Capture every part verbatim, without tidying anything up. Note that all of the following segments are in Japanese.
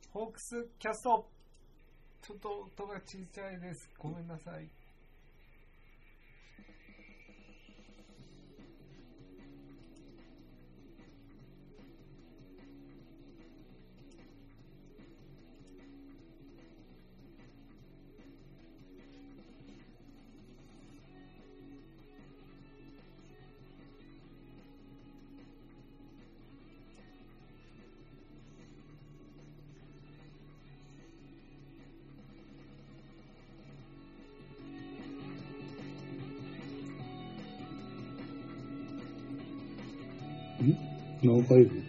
ホークスキャスト。ちょっと音が小さいです。ごめんなさい。 ノーファイブ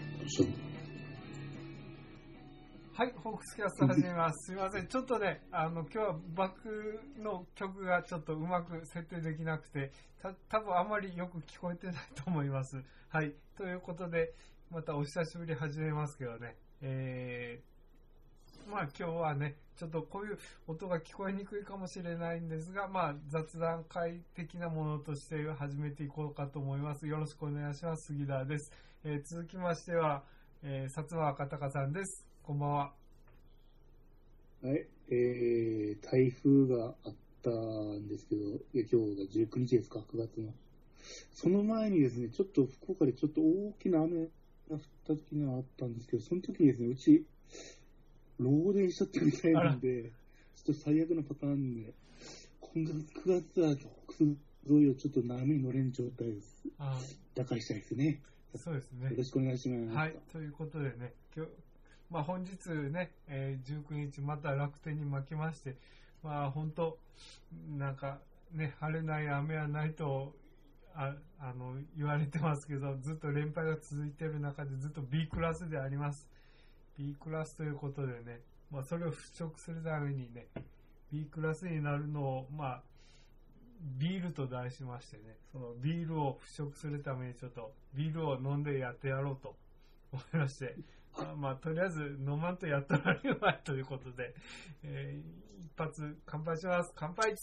はい、ホークスキャスト始めます。すみません。ちょっとね、あの、今日はバックの曲がちょっとうまく設定できなくて、た、多分あまりよく聞こえてないと思います。はい。ということで、またお久しぶり始めますけどね。えー、まあ今日はね、ちょっとこういう音が聞こえにくいかもしれないんですが、まあ雑談会的なものとして始めていこうかと思います。よろしくお願いします。杉田です。えー、続きましては、えー、薩摩赤鷹さんです。こんばんは。 はい、えー、台風があったんですけど、今日がじゅうくにちですか、くがつの。その前にですね、ちょっと福岡でちょっと大きな雨が降った時にはあったんですけど、その時にですね、うち、漏電しちゃったみたいなんで、ちょっと最悪なパターンで、今月くがつは北西沿いをちょっと波に乗れん状態です。 あ打開したいですね。 そうですね。 よろしくお願いします。 はい、ということでね、今日、まあ本日ね、えー、じゅうくにちまた楽天に負けまして、まあ本当、なんかね、晴れない雨はないと、あ, あの言われてますけど、ずっと連敗が続いている中でずっと B クラスであります。B クラスということでね、まあそれを払拭するためにね、B クラスになるのを、まあ、ビールと題しましてね、そのビールを払拭するためにちょっとビールを飲んでやってやろうと思いまして、まあ、まあ、とりあえず飲まんとやってられないということで、えー、一発乾杯します。乾杯。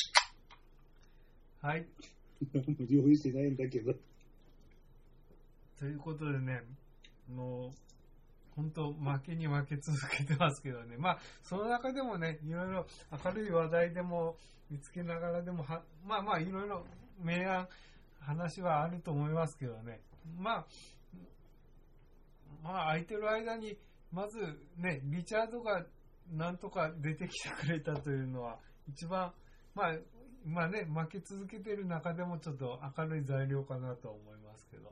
はい。 用意してないんだけど。 ということでね、もう本当負けに負け続けてますけどね。まあその中でもね、いろいろ明るい話題でも見つけながらでもは、まあまあいろいろ明暗話はあると思いますけどね。まあまあ空いてる間にまずね、リチャードがなんとか出てきてくれたというのは一番まあまあね、負け続けている中でもちょっと明るい材料かなと思いますけど。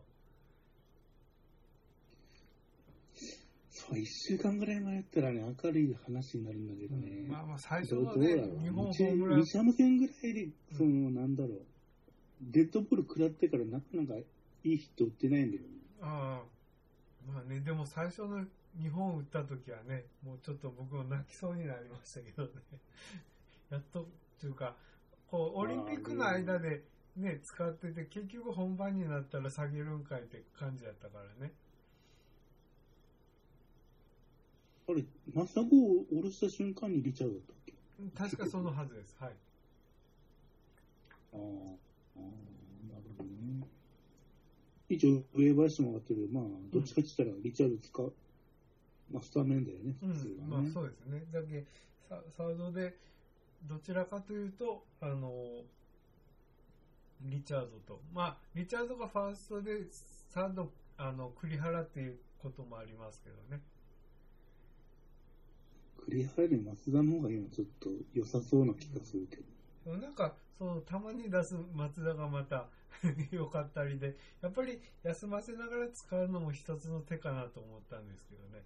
そう、一週間ぐらい前やったらね、明るい話になるんだけどね。 うん、まあまあ最初のね、日本ホームラン。 西山戦ぐらいで、その、うん、なんだろう、デッドボール食らってからなかなかいいヒット打ってないんだよね。 ああ、まあね、でも最初の日本打った時はね、もうちょっと僕も泣きそうになりましたけどね。やっと、というか、こう、オリンピックの間でね、使ってて、結局本番になったら下げるんかいって感じだったからね。 あれ、マサゴを下ろした瞬間にリチャードだったっけ？ 確かそのはずです。はい。 ああ、なるほどね。一応、上林も上がってる。まあ、どっちかって言ったらリチャード使う。まあ、スタメンだよね、普通はね。 うん、まあそうですね。だけササードで、どちらかというと、あの、リチャードと、まあ、リチャードがファーストで、サード、あの、栗原っていうこともありますけどね。 栗原より松田の方が今ちょっと良さそうな気がするけど。 なんか、その、たまに出す松田がまた良かったりで、やっぱり休ませながら使うのも一つの手かなと思ったんですけどね。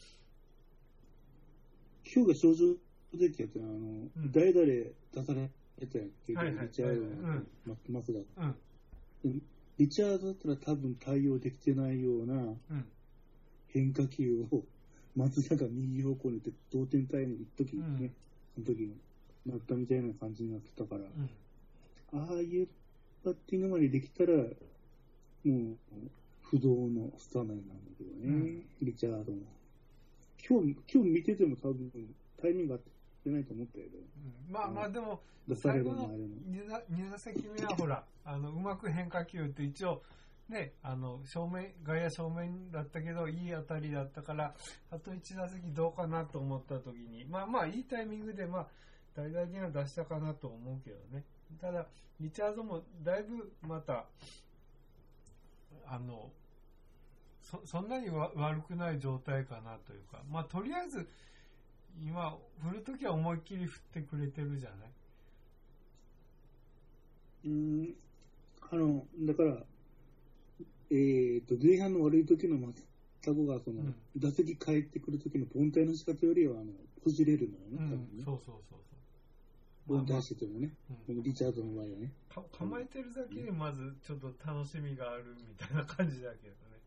今日が症状的やったら、あの、うん、代打で出されたやんけど、 はいはい、 リチャードの、 うん、 松田、 うん。 リチャードだったら多分対応できてないような変化球を松田が右方向に打って同点タイムに一時ね、うん、その時になったみたいな感じになってたから、うん、ああいうバッティングまでできたら、もう不動のスタメンなんだけどね、うん、リチャードも。今日、今日見てても多分タイミング合ってないと思ったけど、 うん、まあまあでも最後のに打席目はほらあのうまく変化球って一応ね、あの正面外野正面だったけどいい当たりだったからあといち打席どうかなと思った時にまあまあいいタイミングでまあ大々には出したかなと思うけどね。ただリチャードもだいぶまたあの そ, そんなにわ悪くない状態かなというか、まあとりあえず今振るときは思いっきり振ってくれてるじゃない。 うーん、あのだからえー、と前半の悪い時の松田子がその、うん、打席帰ってくる時の凡退の仕方よりはあのこじれるのよね、うん、多分ね。そうそうそうそう。凡退しててもね、うん、リチャードの場合はね。 か構えてるだけでまずちょっと楽しみがあるみたいな感じだけどね。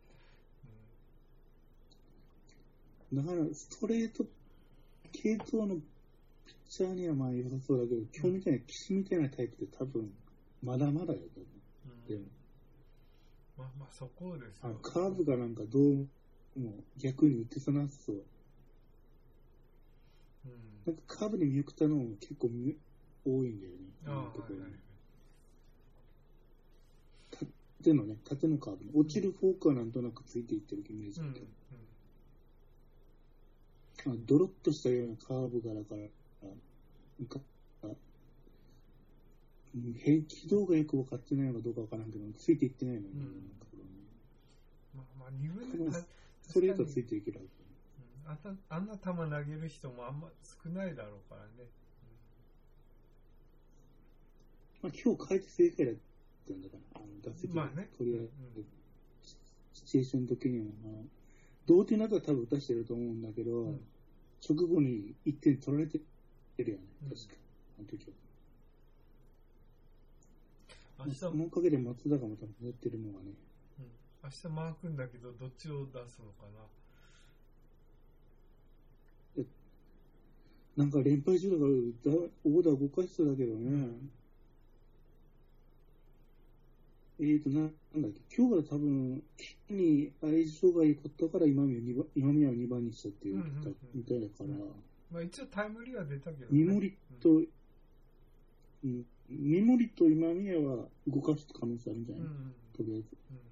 うん、だからストレート系統のピッチャーにはまあ良さそうだけど、今日みたいな岸みたいなタイプで多分まだまだよ、多分。うん、でもまあまあそこですよ。 カーブがなんかどうも逆に打てさなそう。うん、なんかカーブに見送ったのも結構多いんだよね。ああ、はいはい、縦のね、縦のカーブに落ちるフォークはなんとなくついていってるイメージだけど、うんうん、ドロッとしたようなカーブがだから、なんか変軌道がよく分かってないのかどうか分からんけど、ついていってないのに、うん、 まあまあ、にぶんのストレートはついていける、 うん、あ, たあんな球投げる人もあんま少ないだろうからね。 うん、まあ、今日変えて正解だったんだから、あの打席まあね、 とりあえず、うん、シチュエーションの時には、まあ、同点だったら多分打たしてると思うんだけど、うん、直後にいってん取られてるよね、確か、うん、あの時は。そのおかげで松田がまたやってるのがね、 うん、明日マークんだけどどっちを出すのかな。 なんか連敗中だからオーダー動かしそうだけどね、うん、えーとな、なんだっけ、今日から多分木に相性が良かったから今宮を今宮をにばんにしたっていうみたいだから、うんうんうん、 まあ、一応タイムリーは出たけど、ね、 三森と、うんうん三森と今宮は動かす可能性あるんじゃない、うんうん、とりあえ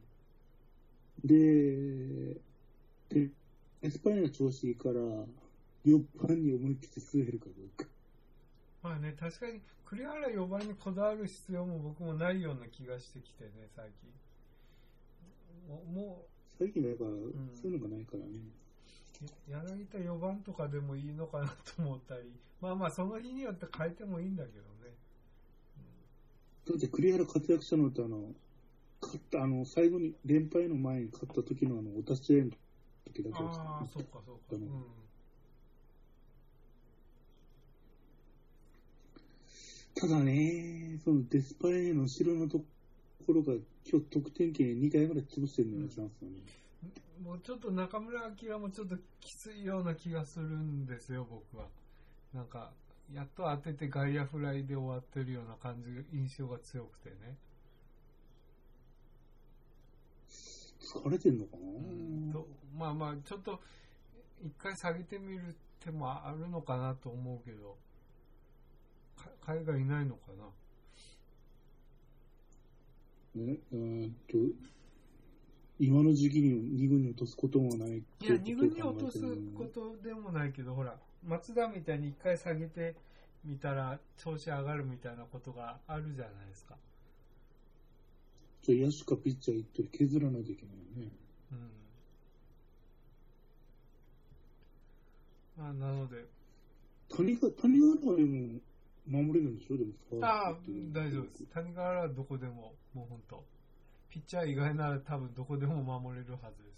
ず、うん、で、でエスパイナの調子いいからよんばんに思い切って据えるかどうか。 まあね、確かに栗原よんばんにこだわる必要も僕もないような気がしてきてね、最近もう最近だから、うん、そういうのがないからね。 柳田よんばんとかでもいいのかなと思ったり、まあまあその日によって変えてもいいんだけどね。 だって栗原活躍したのってあの勝ったあの最後に連敗の前に勝った時のあのお立ち会いの時だけです、ね、 ああそうかそうか、うん、 ただねそのデスパイの後ろのところが今日得点圏にかいぐらい潰してるのよ、うん、チャンスはね。 もうちょっと中村晃もちょっときついような気がするんですよ僕は。なんかやっと当てて外野フライで終わってるような感じ、印象が強くてね。 疲れてんのかな、 うん、とまあまあちょっと一回下げてみる手もあるのかなと思うけど、海外いないのかな。ね、うんと今の時期にに軍に落とすこともない。 いやに軍に落とすことでもないけど、ほら松田みたいに一回下げてみたら調子上がるみたいなことがあるじゃないですか。 じゃあ野手かピッチャー一人削らないといけないよね。 うん。まあなので谷川谷川でも守れるんでしょ。でもああ大丈夫です。谷川はどこでももう本当ピッチャー以外なら多分どこでも守れるはずです。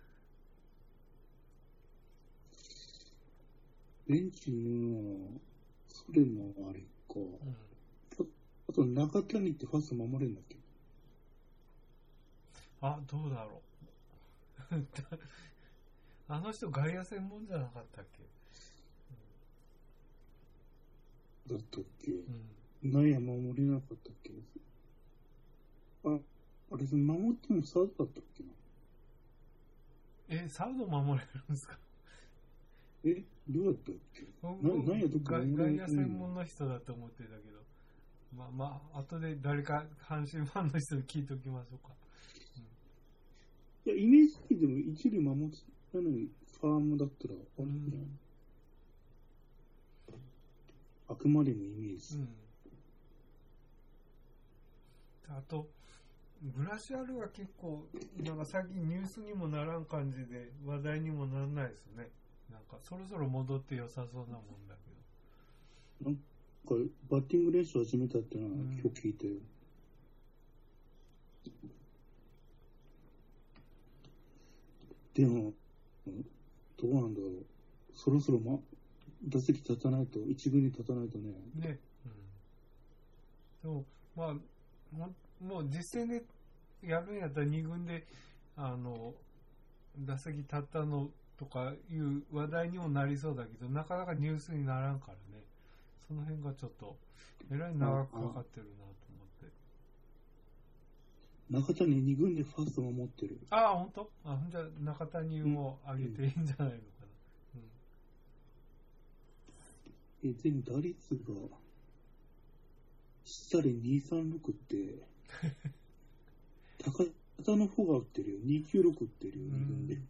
ベンチのそれもあれか、うん、あと中谷ってファースト守れるんだっけ。 あ、どうだろうあの人外野専門じゃなかったっけ、 うん、だったっけ、うん、内野守れなかったっけ。あ、あれ守ってもサードだったっけな。 え、サード守れるんですか。 え、どうやったっけ。な何やどっか外野専門の人だと思ってたけど、まあまあ後で誰か阪神ファンの人に聞いておきましょうか。うんいや、イメージ的でも一塁守ってたのに、ファームだったら、あるんじゃない、あくまでもイメージ。うん、 あと、グラシアルは結構、なんか最近ニュースにもならん感じで話題にもならないですね。なんかそろそろ戻って良さそうなもんだけど。なんかバッティング練習始めたってのは今日聞いたよ。でも、どうなんだろう。そろそろ、ま、打席立たないと、一軍に立たないとね。 ね。うん。でも、まあ、もう実戦でやるんやったら二軍で、あの、打席立ったのとかいう話題にもなりそうだけど、なかなかニュースにならんからね。その辺がちょっと、えらい長くかかってるなと思って。 中谷二軍でファースト守ってる。 ああ、ほんと？あ、じゃあ中谷を上げていいんじゃないのかな。 うんうん、え、でも打率が、下でにさんろくって、高田の方が打ってるよ。にきゅうろく打ってるよ、二軍で。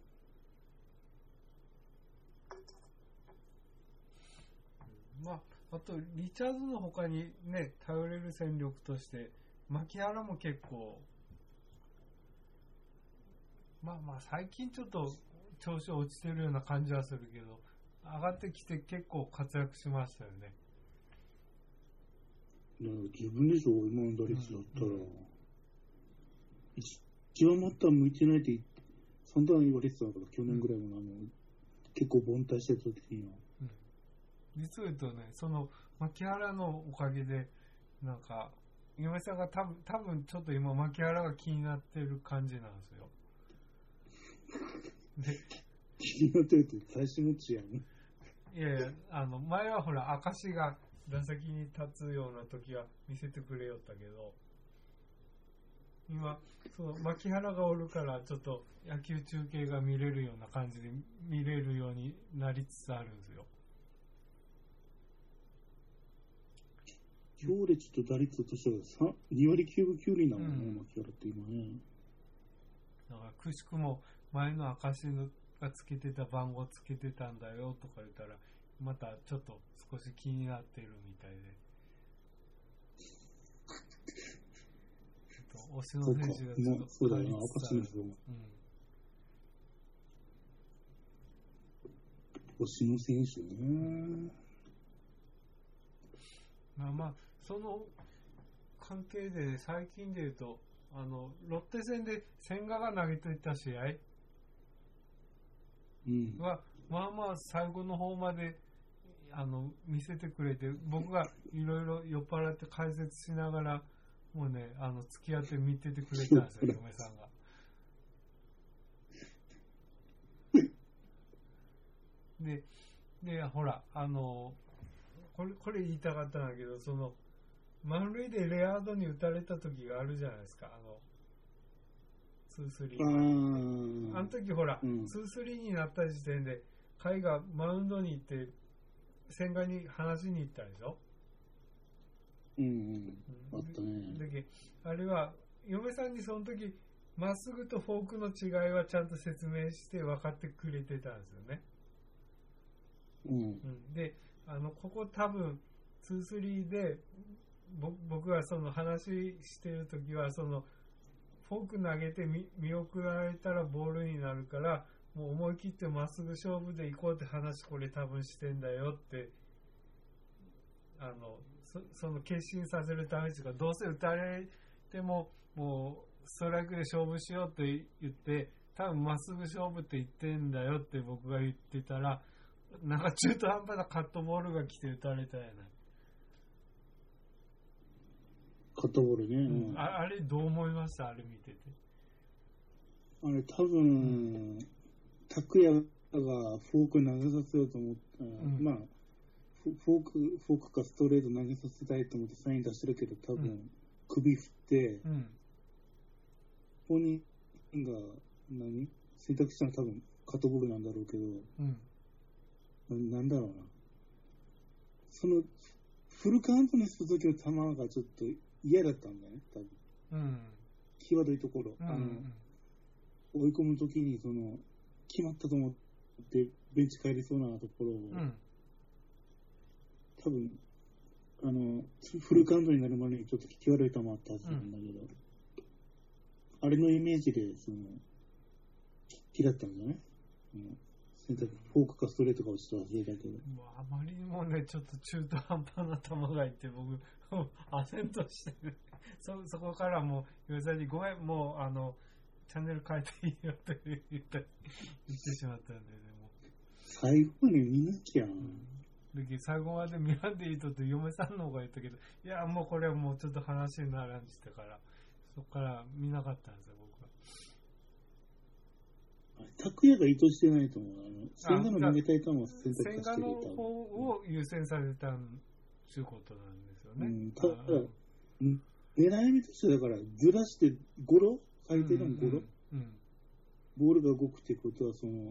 まあ、あと、リチャーズの他にね、頼れる戦力として、牧原も結構、まあまあ、最近ちょっと調子落ちてるような感じはするけど、上がってきて結構活躍しましたよね。 自分でしょ、今の打率だったら。うんうん、一番バッター向いてないって散々言われてたから、去年ぐらいもあの、結構凡退してた時には。うん、 実を言うとね、その牧原のおかげで、なんか、嫁さんが多分、多分ちょっと今牧原が気になってる感じなんですよ。 で気になってるって最初のうちやね。 いやいや、あの、前はほら、明石が打席に立つような時は見せてくれよったけど、今、その、牧原がおるから、ちょっと野球中継が見れるような感じで見れるようになりつつあるんですよ。 強烈と打率としてはにわりきゅうぶきゅうりなのね、うん、牧原って今ね。 だから、くしくも前の明石がつけてた番号つけてたんだよとか言ったら、またちょっと少し気になってるみたいで。推しの選手がちょっとそうだよな、明石の人。推しの選手ね。 まあまあ、その関係で最近で言うと、あの、ロッテ戦で千賀が投げていた試合は、うん、まあまあ最後の方まであの見せてくれて、僕がいろいろ酔っ払って解説しながら、もうね、あの、付き合って見ててくれたんですよ、嫁さんが。で、で、ほら、あの、これ、これ言いたかったんだけど、その、満塁でレアードに打たれた時があるじゃないですか、あの、ツースリー。あの時ほら、うん、ツースリーになった時点で、甲斐がマウンドに行って、千賀に話しに行ったでしょ。 うんうん、あったね。 だけあれは嫁さんにその時まっすぐとフォークの違いはちゃんと説明して分かってくれてたんですよね。 うん。うん、 で、あのここ多分ツースリーで僕がその話してる時はそのフォーク投げて 見, 見送られたらボールになるからもう思い切ってまっすぐ勝負で行こうって話これ多分してんだよってあの そ, その決心させるためですがどうせ打たれてももうストライクで勝負しようって言って多分まっすぐ勝負って言ってんだよって僕が言ってたらなんか中途半端なカットボールが来て打たれたやない。 カットボールね、 うん、あ, あれどう思いましたあれ見てて。 あれ多分拓也がフォーク投げさせようと思った、うん、まあフォーク、フォークかストレート投げさせたいと思ってサイン出してるけど、多分、うん、首振って、うん、本人が何選択したのは多分カットボールなんだろうけど、うん、な, なんだろうな。その、フルカウントにした時の球がちょっと嫌だったんだよね、多分。うん、際どいところ。うん、あの、 追い込むときに、その、決まったと思って、ベンチ帰りそうなところを、うん、多分、あの、フルカウントになるまでにちょっと気悪い球あったはずなんだけど、うん、あれのイメージで、その、嫌ったんじゃない、うん、選択、フォークかストレートか落ちたはずだけど。 あまりにもね、ちょっと中途半端な球がいて、僕、アセントしてる。そ、そこからもう、岩井さんにごめん、もう、あの、チャンネル変えていいよって言って、言ってしまったんで、ね、もう。 最後まで見なきゃ。うん、 で最後まで見らんでいいとって嫁さんの方が言ったけど、いや、もうこれはもうちょっと話にならんしてから、そこから見なかったんですよ、僕は。 拓也が意図してないと思う。あの、千賀の投げたい球を選択してる。 千賀の方を優先されたということなんですよね。 うん、ただ、うん、狙い目としてだから、ずらしてゴロ最低でもゴロ、うんうん、ボールが動くってことは、その、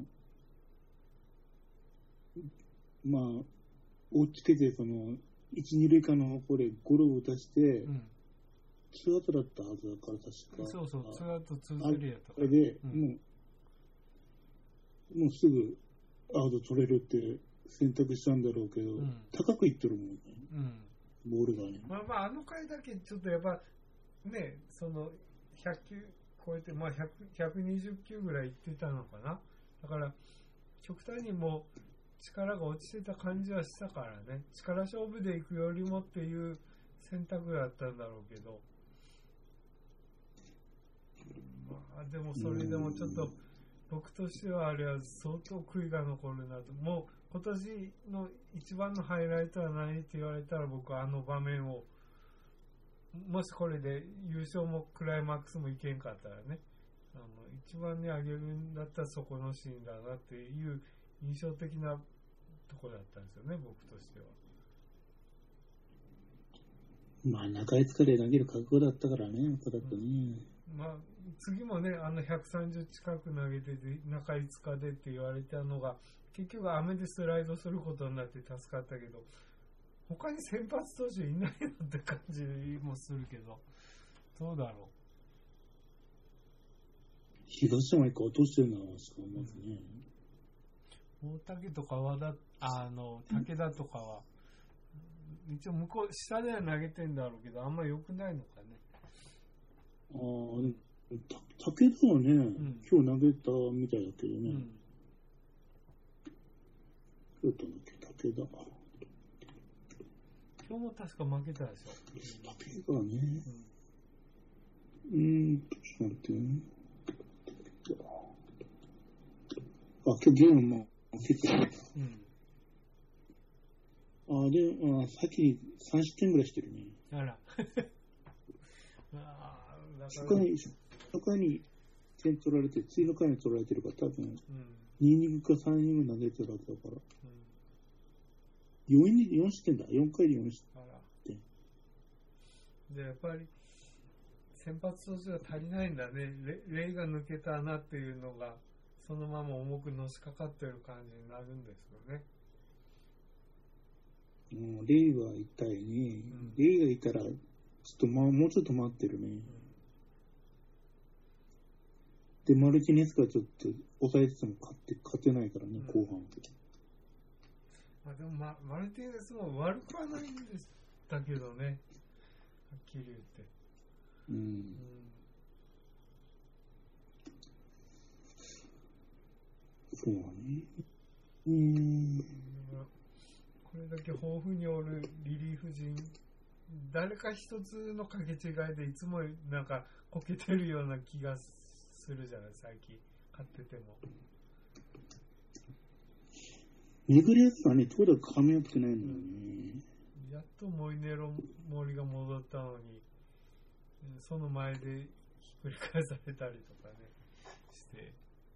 まあ、追っつけて、その、一、二塁間の方向でゴロを打たして、うん、ツーアウトだったはずだから、確か。 そうそう、ツーアウト、ツースリーやったから。 あれで、うん、もう、もうすぐアウト取れるって選択したんだろうけど、うん、高くいってるもんね、うん、ボールがね。 まあまあ、あの回だけちょっとやっぱ、ね、その、ひゃく球超えて、まあひゃく、ひゃくにじゅっ球ぐらいいってたのかな。だから、極端にも力が落ちてた感じはしたからね、力勝負でいくよりもっていう選択だったんだろうけど、まあでもそれでもちょっと僕としてはあれは相当悔いが残るなと。もう今年の一番のハイライトは何って言われたら、僕はあの場面を、もしこれで優勝もクライマックスもいけんかったらね、あの一番にあげるんだったらそこのシーンだなっていう印象的なところだったんですよね、僕としては。 まあ中いつかで投げる覚悟だったからね、だったね、 うん、まあ次もね、あのひゃくさんじゅう近く投げてて中いつかでって言われたのが、結局雨でスライドすることになって助かったけど、他に先発投手いないのって感じもするけど、どうだろう。 東山一回落としてるのはしか思いますね。 大竹とか和田、あの武田とかは一応向こう下では投げてんだろうけど、あんま良くないのかね。 ああ、武田はね、うん、今日投げたみたいだけどね。うん、今日との武田。 今日も確か負けたでしょ。 武田ね。うん、うーん、ちょっと待ってね。あ、今日ゲームも負けてる。うん。あ、で、あ、先にさん失点ぐらいしてるね。 あら。 あ初回に、初回に点取られて、次の回に取られてるから、多分、うん、にイニングかさんイニング投げてるわけだから。うん、よんイニング、よん失点だ。よんかいでよん失点。 で、やっぱり、先発投手が足りないんだね。レイが抜けたなっていうのが、そのまま重くのしかかってる感じになるんですよね。 うん、レイが痛いね。うん、レイがいたら、ちょっと、ま、もうちょっと待ってるね。うん、で、マルティネスがちょっと抑えてても勝って、勝てないからね、うん、後半。 まあ、でも、ま、マルティネスも悪くはないんですだけどね。はっきり言って。うん。うん、 そうね。うん。 これだけ豊富におるリリーフ陣、誰か一つの掛け違いでいつもなんかこけてるような気がするじゃない、最近勝ってても。 巡り合ってはね、とにかく噛み合ってないのよね、 うん。やっとモイネロ森が戻ったのに、その前でひっくり返されたりとかねして。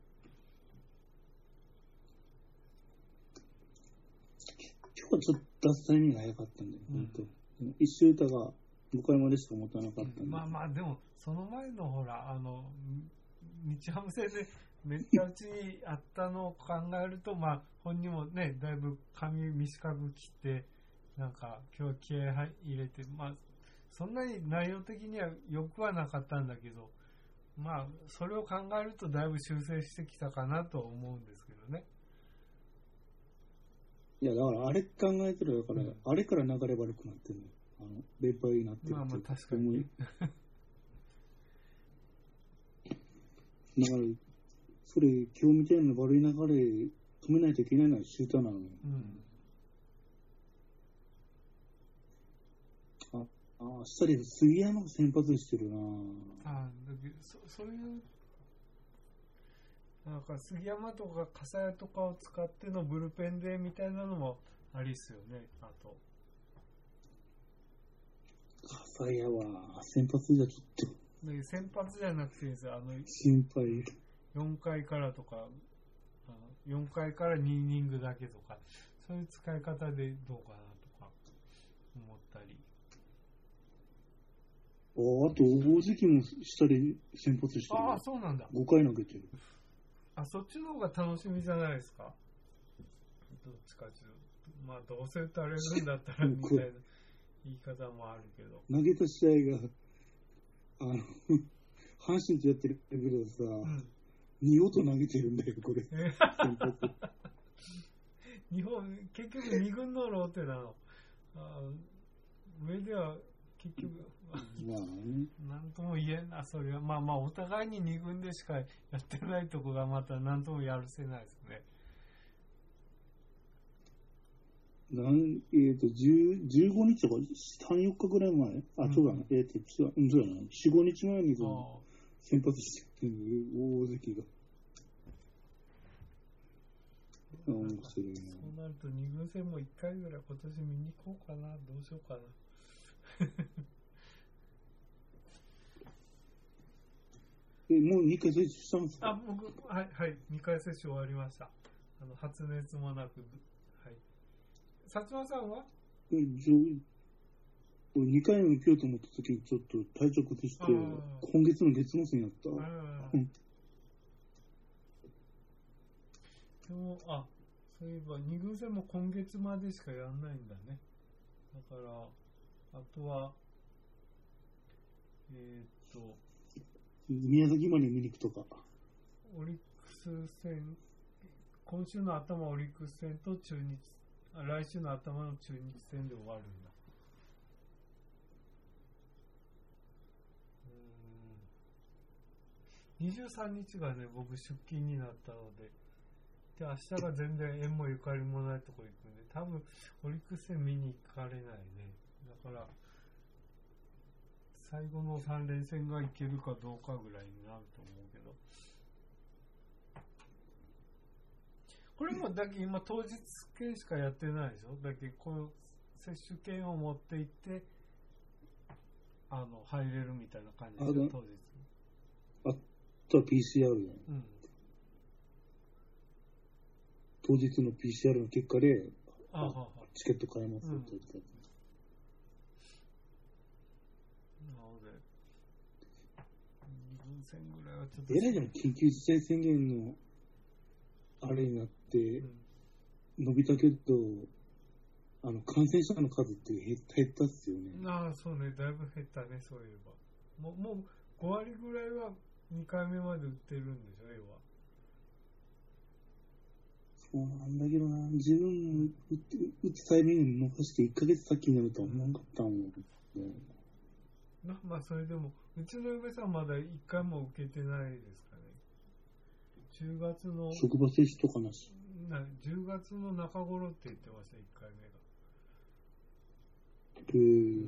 今日はちょっと出すタイミングが早かったんだよ、うん、本当。一周歌が向かいまでしか持たなかったんで、うん、 まあまあでもその前のほらあの日ハム戦でめっちゃうちにあったのを考えると、まあ本人もねだいぶ髪短く切ってなんか今日は気合入れて、まあそんなに内容的には良くはなかったんだけど、 まあ、それを考えるとだいぶ修正してきたかなと思うんですけどね。 いや、だからあれ考えたら、だから、うん、あれから流れ悪くなってるの。あの、連敗になってるっていう。 まあまあ確かに。 だから、それ、今日みたいな悪い流れ止めないといけないのはシューターなのよ。うん。あ、あ、したり杉山が先発してるな。 あ、だけどそそういうなんか杉山とか笠谷とかを使ってのブルペンでみたいなのもありっすよね。あと笠谷は先発じゃちょっと。 で先発じゃなくていいんですよ。あの心配。 よんかいからとか、あのよんかいからにイニングだけとか、そういう使い方でどうかなとか思ったり。 あ, あと、大関も下で先発してる。 ああ、そうなんだ。 ごかい投げてる。 あ、そっちの方が楽しみじゃないですか。どっちかというと。まあ、どうせ打たれるんだったらみたいな言い方もあるけど。 投げた試合が、あの、阪神とやってるけどさ、うん、におと投げてるんだよ、これ。 日本、結局に軍のローテなの。あ上では結局、まあね、なんとも言えんな、それは。まあまあ、お互いにに軍でしかやってないとこがまたなんともやるせないですね。 なんえっ、ー、と、じゅうごにちとかさん、よっかぐらい前、あ、うん、そうだな、えっ、ー、と、そうだな、よん、ごにちまえにその先発してる大関が。 面白いな。そうなるとに軍戦もいっかいぐらい今年見に行こうかな、どうしようかな。 え、もうにかい接種したんですか？ あ、僕、はい、はい、にかい接種終わりました。あの、発熱もなく、はい。薩摩さんは？ え、じゃにかいも受けようと思った時にちょっと体調崩して、今月の月末になった。 でも、あ、そういえばに軍戦も今月までしかやんないんだね。だから、あとは、えー、っと、 宮崎まで見に行くとか。 オリックス戦、今週の頭オリックス戦と中日、あ、来週の頭の中日戦で終わるんだ。うーん。にじゅうさんにちがね、僕出勤になったので、で、明日が全然縁もゆかりもないとこ行くんで、多分オリックス戦見に行かれないね。だから、最後のさん連戦がいけるかどうかぐらいになると思うけど。これもだけ今当日券しかやってないでしょ。だけこの接種券を持って行って、あの、入れるみたいな感じでしょ、当日。 あとは ピーシーアール ね。うん。当日の ピーシーアール の結果で、ああチケット買えますよ、うん、と言ってた。 ぐらいはちょっとえらいでも緊急事態宣言のあれになって伸びたけど、あの感染者の数って減った減ったっすよね。 ああ、そうね、だいぶ減ったね、そういえば。もう、もうご割ぐらいはにかいめまで打ってるんでしょ、要は。 そうなんだけどな、自分も打つ、打つタイミングに逃していっかげつ先になるとは思わなかったもん、ね。 まあ、まあ、それでも、うちの嫁さんまだいっかいも受けてないですかね。じゅうがつの。 職場接種とかなし。 なじゅうがつの中頃って言ってました、いっかいめが。 へー。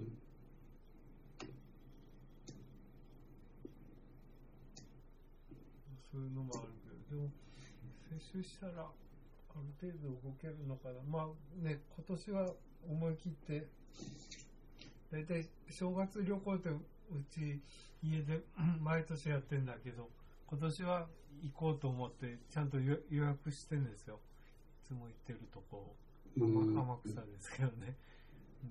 そういうのもあるけど、でも、接種したら、ある程度動けるのかな。まあね、今年は思い切って、だいたい正月旅行ってうち家で毎年やってんだけど、今年は行こうと思ってちゃんと予約してんですよ。いつも行ってるとこ、天草ですけどね。うん、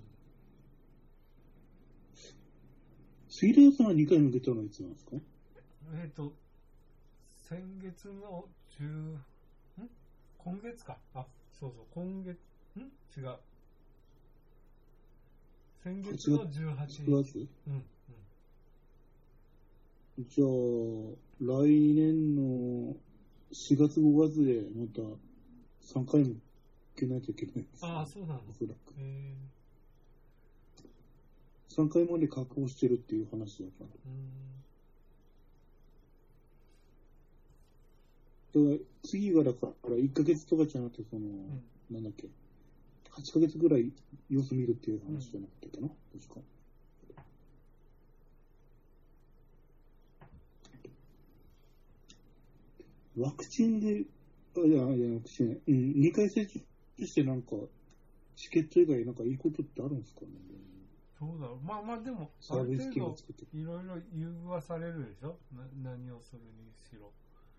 杉田さんはにかいも出たのはいつなんですか？ えっと、先月のじゅう、ん今月か。あ、そうそう、今月、ん違う。先月のじゅうはちにち。うんうん。 じゃあ、来年のしがつごがつでまたさんかいも受けないといけないです、ね。 ああ、そうなの。 おそらく。 へさんかいまで確保してるっていう話だから。うん。だから次がだからいっかげつとかじゃなくて、その、うん、なんだっけ、はちかげつぐらい様子見るっていう話じゃなくてかな、うん、確か。ワクチンで、あ、いや、いや、ワクチン、うん、にかい接種してなんか、チケット以外なんかいいことってあるんですかね。 そうだろう。まあまあでも、ある程度いろいろ優遇はされるでしょな何をするにしろ。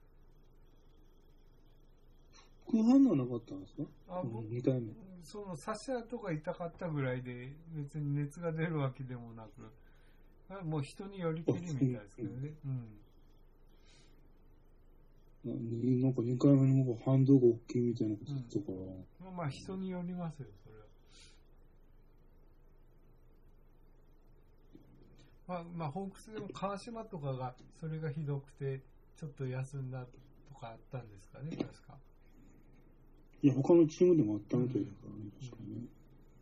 副反応なかったんですかあ、 うん、にかいめ。その、刺したとか痛かったぐらいで、別に熱が出るわけでもなく、もう人によりきりみたいですけどね。うん。 なんかにかいめの方が反動が大きいみたいなこと言ってたから、うん、 まあまあ人によりますよそれは。まあまあホークスでも川島とかがそれがひどくてちょっと休んだとかあったんですかね確か。 いや他のチームでもあったみたいだからね、うん、確かにね、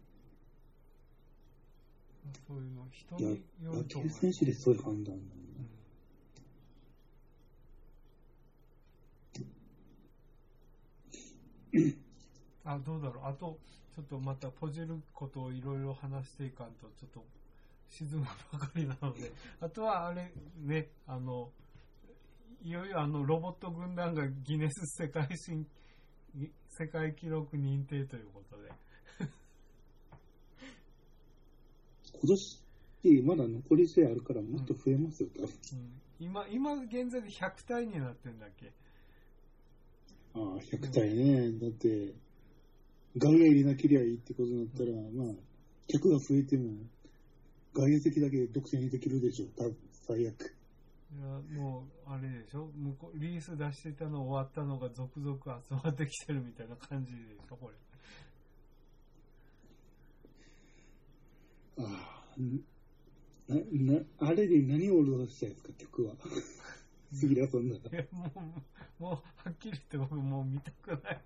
まあ、そういうの人によると思う。 野球選手でそういう判断なんだ、ね、 あ、どうだろう。あと、ちょっとまたポジることをいろいろ話していかんと、ちょっと沈むばかりなので、あとはあれね、あの、いよいよあのロボット軍団がギネス世界新、世界記録認定ということで。 今年、まだ残り試合あるからもっと増えますよ、多分。 うんうん、今、今現在でひゃくたいになってんだっけ。 ああ、ひゃくたいね。うん、だって、外野入れなけりゃいいってことになったら、うん、まあ、客が増えても、外野席だけ独占できるでしょ、多分、最悪。 いや、もう、あれでしょ、向こう、リース出してたの終わったのが続々集まってきてるみたいな感じでしょ、これ。ああ、な、な、あれで何を踊らせたいですか、曲は。次で遊んだら。 いや、もう、もう、はっきり言って僕もう見たくない。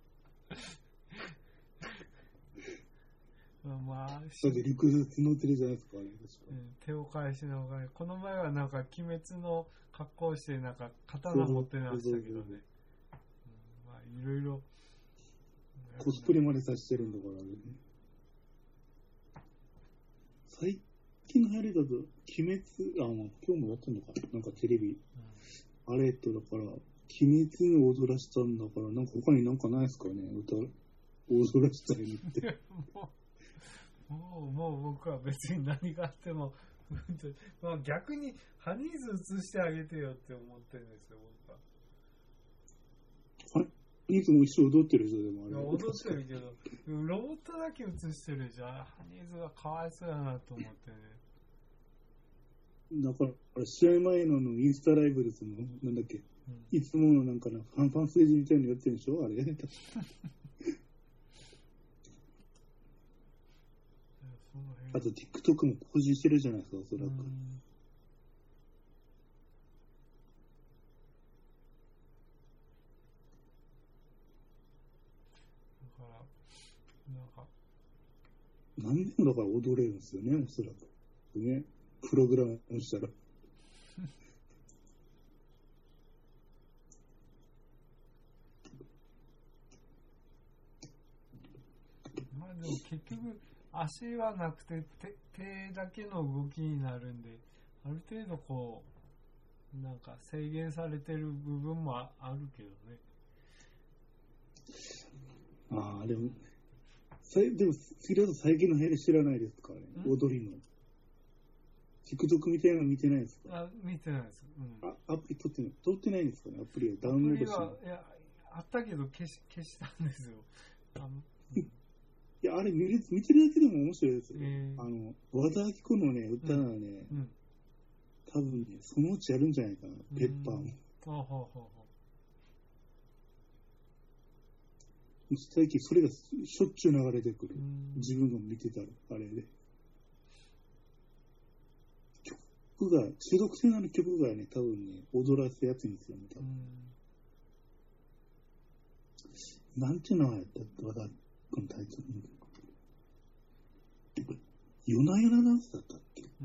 まあ、だって陸上乗ってるじゃないですか、あれ。 うん、手を返しながら、この前はなんか鬼滅の格好をしてなんか刀持ってましたけどね。まあいろいろコスプレまでさせてるんだからね。最近の流行りだと鬼滅、あの今日もやってんのかな、なんかテレビ、うん、あれとだから鬼滅を踊らしたんだから、なんか他になんかないですかね、歌踊らしたいのって。 もう、もう僕は別に何があっても、まあ逆にハニーズ映してあげてよって思ってるんですよ、僕は。 ハニーズも一緒踊ってるでしょ、でもあれ。 踊ってるけど、ロボットだけ映してるじゃん。ハニーズはかわいそうやなと思ってね。 だから、試合前ののインスタライブですもん、なんだっけ、うん、いつものなんかな、ファンファンステージみたいなのやってるんでしょ、あれ。あと TikTok も更新してるじゃないですか、おそらく。だから、なんか。 何でもだから踊れるんですよね、おそらく。ね。プログラムしたら。 まあでも結局、足はなくて 手, 手だけの動きになるんで、ある程度こうなんか制限されてる部分も あ, あるけどね。 ああ、でもでも次だと最近の流行り知らないですかね、踊りの TikTok みたいなの見てないですか。 あ、見てないです、 うん、あアプリ取ってない取ってないんですかね、アプリをダウンロードして。 いやあったけど消し消したんですよ。あいや、あれ見る見てるだけでも面白いですよ。えー、あの、和田アキ子のね、歌はね、うんうん、多分ね、そのうちやるんじゃないかな、ペッパーも。 はははは最近それがしょっちゅう流れてくる。自分が見てたら、あれで。曲曲が、中毒性のある曲がね、多分ね、踊らせやすいんですよね、多分。うん、なんていう名前だったわかこのタイトル。夜な夜なダンスだったっけ？うん、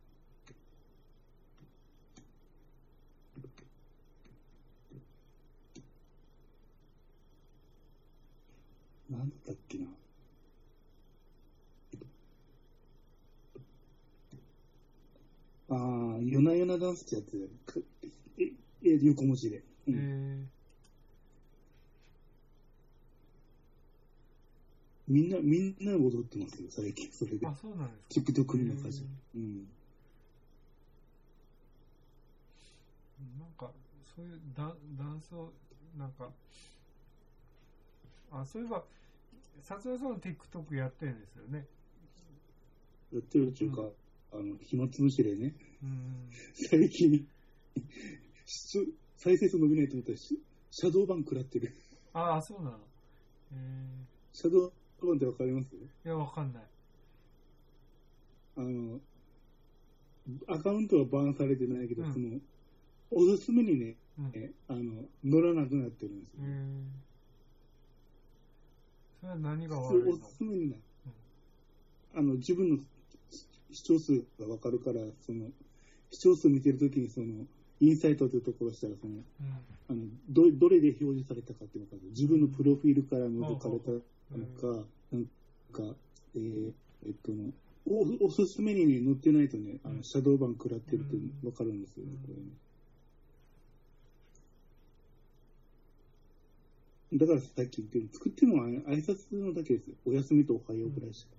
なんだっけな。ああ、夜な夜なダンスってやつえ、え、横文字で。うん、みんな、みんな踊ってますよ、最近、それで。 あ、そうなんですか。 TikTok の歌詞。うん。 なんか、そういうダダンスを、なんか、あ、そういえば、達郎さんの TikTok やってるんですよね。 やってるっていうか、うん、あの、暇つぶしでね、うん、最近、再生数伸びないと思ったら、シャドーバン食らってる。 ああ、そうなの。えー、 シャドーバンってわかります？いや、わかんない。 あの、アカウントはバンされてないけど、うん、その、おすすめにね、うん、あの、乗らなくなってるんですよ、ね。 それは何が悪いの？ おすすめにな、うん、あの、自分の視聴数がわかるから、その、視聴数見てるときに、その、インサイトというところをしたら、その、うん、あのど、どれで表示されたかっていうのが、自分のプロフィールから覗かれたのか、うん、なんか、えー、えっとの、お、おすすめに、ね、載ってないとね、あの、シャドーバン食らってるってわかるんですよ、ね、これね。だからさっき言ってる、作っても挨拶のだけですよ。お休みとおはようぐらいしか。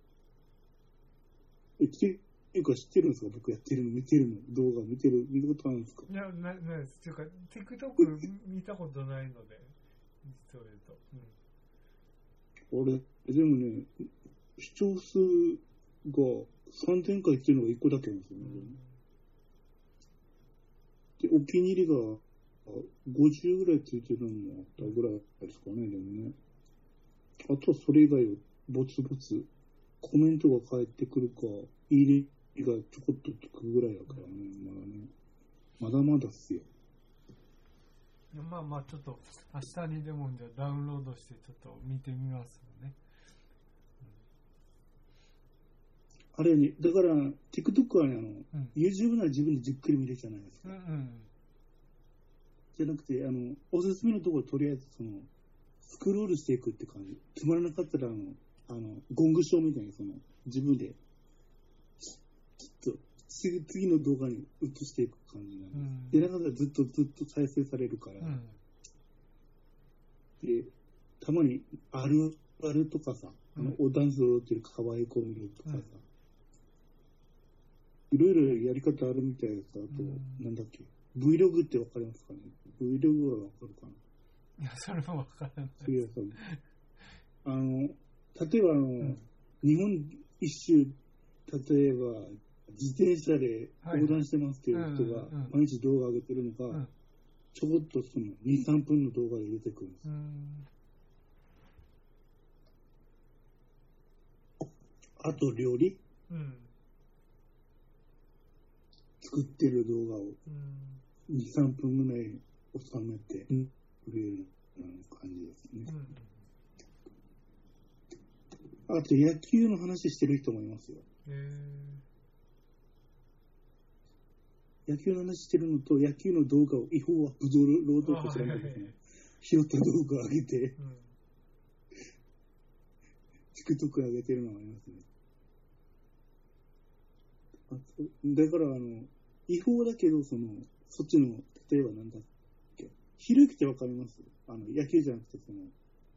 うん、え、っていうか知ってるんですか？僕やってるの、見てるの、動画見てる、見たことあるんですか？ いや、な、ないです。っていうか、TikTok 見たことないので、実を言うと。 うん、俺、でもね、視聴数がさんぜんかいっていうのがいっこだけなんですよね。うん、で、お気に入りがごじゅうぐらいついてるのもあったぐらいですかね、でもね。あとはそれ以外をぼつぼつコメントが返ってくるか、いいねがちょこっとつくぐらいだからね、まだね。まだまだっすよ。 まあまあ、ちょっと明日にでもじゃダウンロードしてちょっと見てみますよね。 あれね、だから、TikTok はね、あの、うん、YouTube なら自分でじっくり見れるじゃないですか。うんうん、じゃなくて、あの、おすすめのところとりあえず、その、スクロールしていくって感じ。つまらなかったら、あの、あの、ゴングショーみたいに、その、自分で、ちょっと、次、次の動画に移していく感じなんです。うん、で、だからずっとずっと再生されるから、うん、で、たまに、あるあるとかさ、あの、おダンスを踊ってる可愛い子見るとかさ、いろいろやり方あるみたいです。あと、うん、なんだっけ、Vlog ってわかりますかね？ Vlog はわかるかな？ いや、それもわからない。 そういや、そう。あの、例えばあの、うん、日本一周、例えば、自転車で横断してますっていう人が毎日動画上げてるのが、うん、ちょこっとそのに、さんぷんの動画で出てくるんです。うん、あと料理、うん、作ってる動画をに、さんぷんぐらい収めてくれる感じですね。うん、あと野球の話してる人もいますよ。へー、野球の話してるのと、野球の動画を違法アップロードと知らないですね。拾った動画を上げて、うん、TikTok 上げてるのがありますね。あとだから、あの、違法だけど、その、そっちの、例えばなんだっけ、ひろゆきってわかります？あの、野球じゃなくて、その、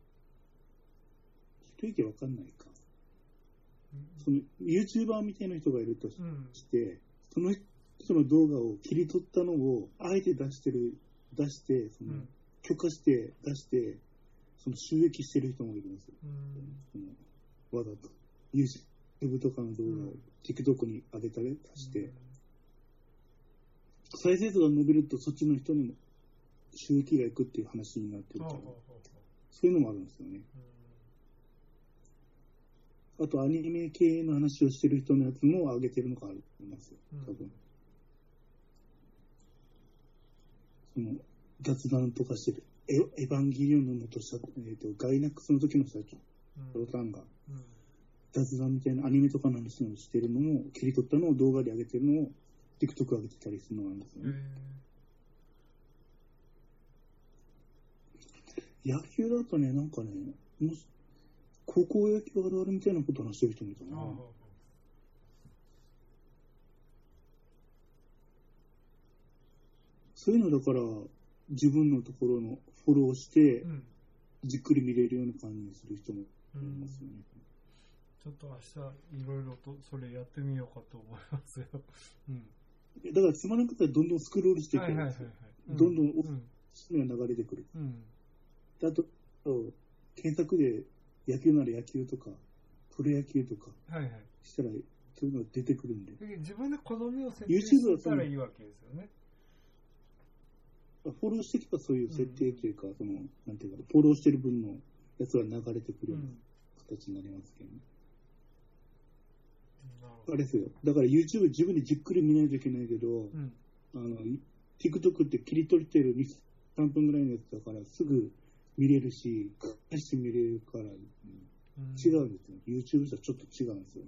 ひろゆきわかんないか。うん、その、YouTuber みたいな人がいるとして、うん、その人の動画を切り取ったのを、あえて出してる、出して、その、うん、許可して出して、その収益してる人もいるんですよ。うん、そのわざと。YouTube とかの動画を TikTok に上げたりして、うん、再生数が伸びるとそっちの人にも収益がいくっていう話になってるから、そういうのもあるんですよね。 あとアニメ系の話をしてる人のやつも上げてるのがありますよ、多分。うん、その雑談とかしてる。エヴァンゲリオンの元した、えーと、ガイナックスの時の最近、ロタンが、うん、雑談みたいなアニメとかの話をしてるのも、切り取ったのを動画で上げてるのを、TikTok 上げてたりするのがあるんですよね。野球だとね、なんかね、高校野球あるあるみたいなこと話してる人もいたな。そういうのだから、自分のところのフォローして、うん、じっくり見れるような感じにする人もいますよね。 うん、ちょっと明日いろいろとそれやってみようかと思いますよ。うん、 だからつまらなかったらどんどんスクロールしていくんですよ。どんどんおすすめが流れてくる。うん、あと、検索で野球なら野球とか、プロ野球とかしたら、そういうのが出てくるんで。 自分で好みを設定したらいいわけですよね。 フォローしてきたそういう設定というか、うん、その、なんていうか、フォローしてる分のやつは流れてくるような形になりますけどね。うん、あれですよ。だから YouTube 自分でじっくり見ないといけないけど、うん、あの、TikTok って切り取ってるに、さんぷんぐらいのやつだからすぐ見れるし、返して見れるから、うん、違うんですよ。YouTube とはちょっと違うんですよね。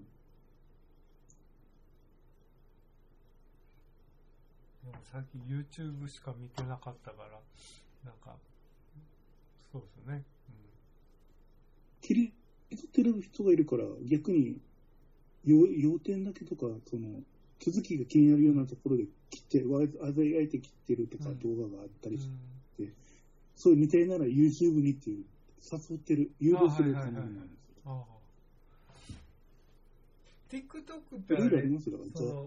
最近 YouTube しか見てなかったから、なんか、そうですよね。うん、 切り取ってる人がいるから、逆に要、要点だけとか、その、続きが気になるようなところで切って、あざやいて切ってるとか動画があったりして、うん、そういうみたいなら YouTube にっていう、誘ってる、誘導する感じなんですよ。 TikTok ってあれ、 いろいろありますよ、 その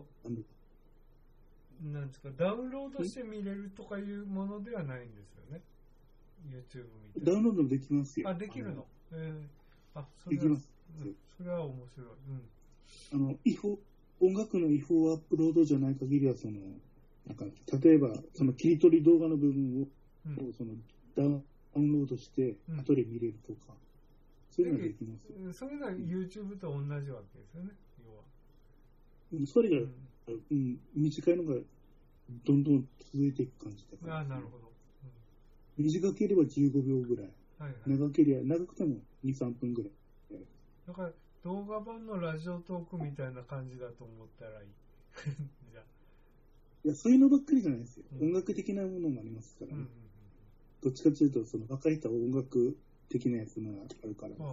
なんですか、ダウンロードして見れるとかいうものではないんですよね。YouTube みたいな。 ダウンロードできますよ。 あ、できるの。えー、あ、それはできます、 うん。それは面白い。 うん。あの、違法、音楽の違法アップロードじゃない限りは、その、なんか、例えば、その切り取り動画の部分を、うん、そのダウンロードして、後で見れるとか、うん、そういうのができます。 それが YouTube と同じわけですよね、要は。 それが、うんうん、短いのがどんどん続いていく感じだから、 ああ、なるほど、 うん。短ければじゅうごびょうぐらい。はいはい、長ければ、長くてもに、さんぷんぐらい。 だから動画版のラジオトークみたいな感じだと思ったらいい。じゃあいや、そういうのばっかりじゃないですよ。うん、音楽的なものもありますからね。うんうんうん、どっちかというと、その若い人は音楽的なやつがあるからですね。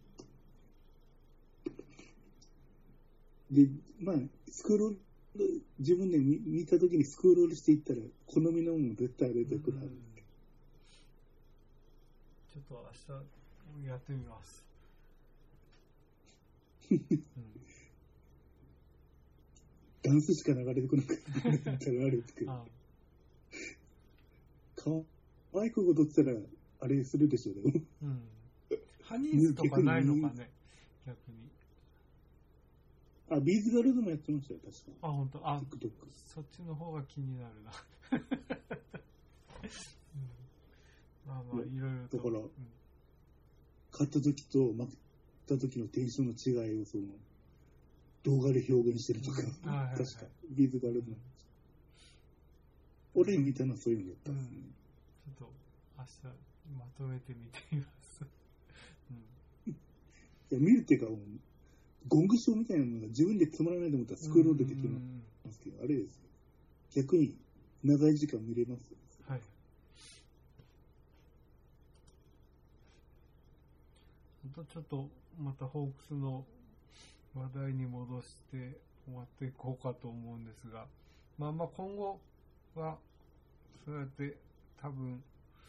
で、まあ、スクロール、自分で 見, 見たときにスクロールしていったら、好みのもの絶対出てくるはずです。 ちょっと明日やってみます。うん、 ダンスしか流れてこなくて、流れてくる。かわいく踊ってたら、あれするでしょう、でも。 うん。ハニーズとかないのかね、逆に。 あ、ビーズガルーズもやってましたよ、確か。 あ、本当。あ、 TikTok。 そっちの方が気になるな。うん、まあまあ、いろいろと。 だから、うん、買った時と負けた時のテンションの違いをその動画で表現してるとか、うん、確か、はいはいはい、ビーズガルーズの。俺みたいなそういうのやったんですね、 うん。ちょっと明日まとめてみてみます。 うん、いや、見るっていうか、ゴングショーみたいなのが自分でつまらないと思ったらスクロールできますけど、あれですよ。逆に長い時間見れますよ。 はい。とちょっとまたホークスの話題に戻して終わっていこうかと思うんですが、まあまあ今後はそうやって多分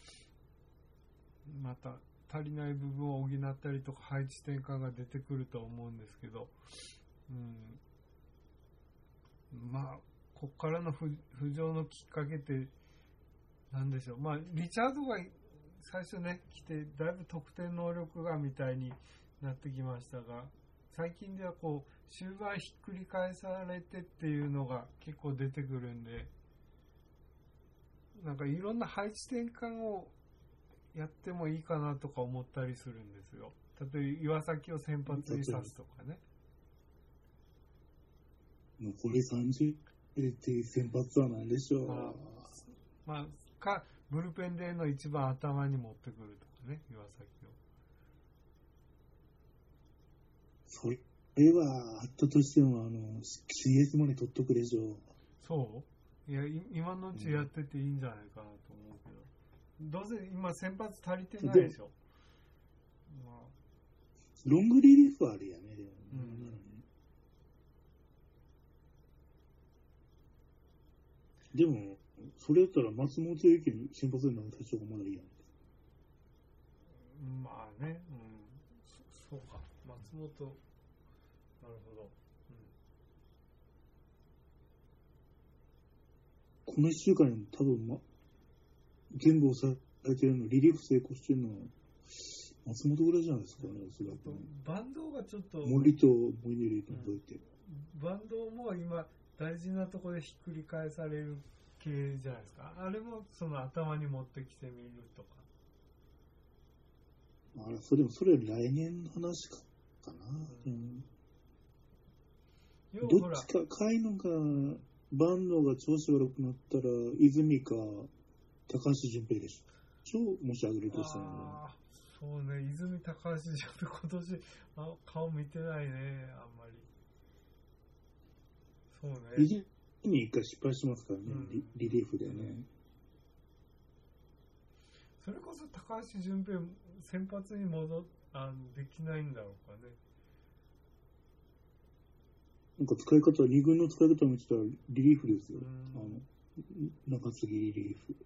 また足りない部分を補ったりとか配置転換が出てくると思うんですけど、うん、まあここからの浮上のきっかけって何でしょう。まあリチャードが最初ね来てだいぶ得点能力がみたいになってきましたが、最近ではこう終盤ひっくり返されてっていうのが結構出てくるんで、なんかいろんな配置転換をやってもいいかなとか思ったりするんですよ。例えば岩崎を先発にさすとかね。 残りさんじゅうで先発はないでしょう。 まあ、まあ、かブルペンでの一番頭に持ってくるとかね、岩崎を。 それはあったとしてもあの シーエス まで取っとくでしょう。 そう？いや今のうちやってていいんじゃないかなと思うけど、うん、どうせ今先発足りてないでしょ。まあ、 ロングリリーフはあるやね。でもうんうんでも、それやったら松本由紀に先発になる対象がまだいいやん。 まあね、うん、そ, そうか、松本、なるほど。 うん、このいっしゅうかんに多分、ま、全部抑えてるの、リリーフ成功してるのは、松本ぐらいじゃないですかね、おそらく。 バンドがちょっと、 森とモイネリーとどいて、 うん。バンドも今、大事なところでひっくり返される系じゃないですか。あれもその頭に持ってきてみるとか。 あら、それもそれより来年の話かな。うん、どっちか、海野が、バンドが調子悪くなったら、泉か高橋純平でしょ。もし上げるとしたら。 ああ、そうね、泉高橋純平今年あ顔見てないね、あんまり。そうね。 泉に一回失敗しますからね、うん、リ, リリーフでね、うん。 それこそ高橋純平先発に戻っあのできないんだろうかね。 なんか使い方、に軍の使い方を見てたらリリーフですよ。うん、あの中継ぎリリーフ。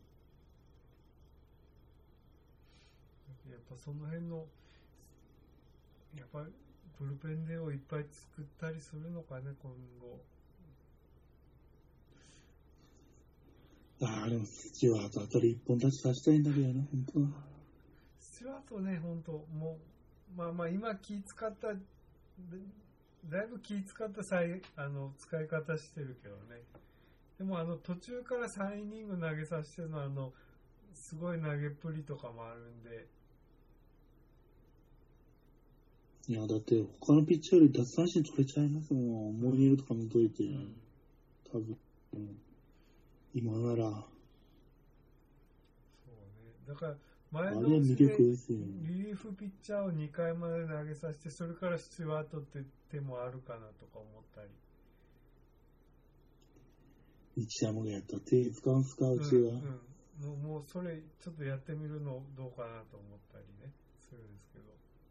やっぱその辺のやっぱりブルペンデーをいっぱい作ったりするのかね、今後。 ああ、でもスチュワートあたり一本立ちさせたいんだけどね、本当は。 スチュワートね、本当もう、まあまあ今気使った、だいぶ気使った再あの使い方してるけどね。でもあの途中からさんイニング投げさせてるのはあの、すごい投げっぷりとかもあるんで。 いや、だって他のピッチャーより奪三振取れちゃいますもん。モニールとか見といて、うん、多分、うん、今なら。そうね。だから前のうちでリリーフピッチャーをにかいまで投げさせて、それからスチュワートって手もあるかなとか思ったり。 日山がやった手使うんすか、うちは。 うんうん、もう、もうそれちょっとやってみるのどうかなと思ったりね、するんですけど。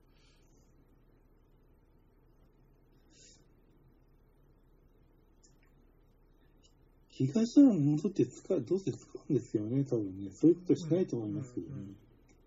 東山も戻って使う、どうせ使うんですよね、多分ね。そういうことしないと思いますけどね。うんうんうん、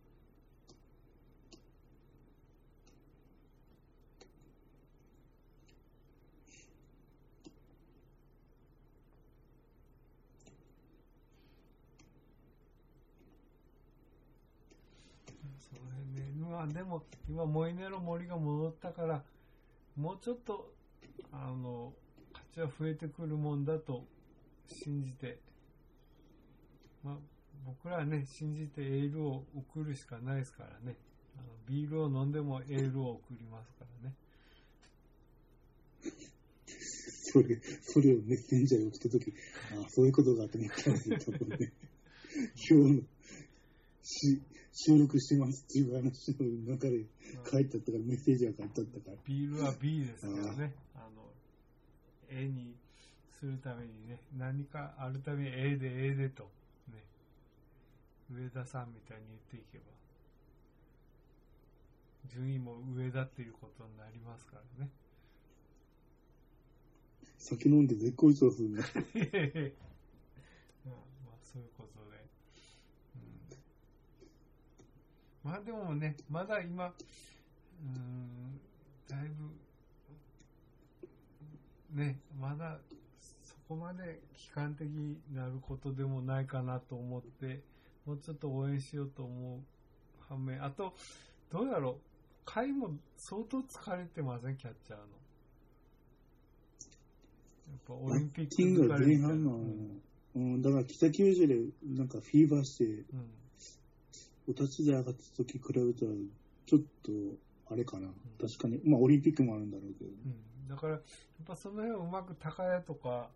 その辺ね、まあでも今モイネロ森が戻ったから、もうちょっとあの価値は増えてくるもんだと信じて、まあ、僕らはね信じてエールを送るしかないですからね。あのビールを飲んでもエールを送りますからね。 それそれをメッセンジャーに送ったとき、ああそういうことがあって思ったんですよ、多分ね。今日のし収録してますっていう話の中で書いてあったから、メッセージが書いてあったから。 ビールは B ですからね。あの A にするためにね、何かあるために A で A でとね、上田さんみたいに言っていけば順位も上だっていうことになりますからね。 酒飲んで絶好調するね。 まあ、まあそういうことで、うん、まあでもね、まだ今うーんだいぶね、まだそこまで悲観的になることでもないかなと思って、もうちょっと応援しようと思う反面、あとどうやろう、回も相当疲れてません、キャッチャーの。やっぱオリンピック疲れて前半の、うん、だから北九州でなんかフィーバーして、 お立ちで上がった時比べたら、ちょっと、あれかな、うん、確かに。まあ、オリンピックもあるんだろうけど。 うん、だから、やっぱその辺をうまく高谷とか、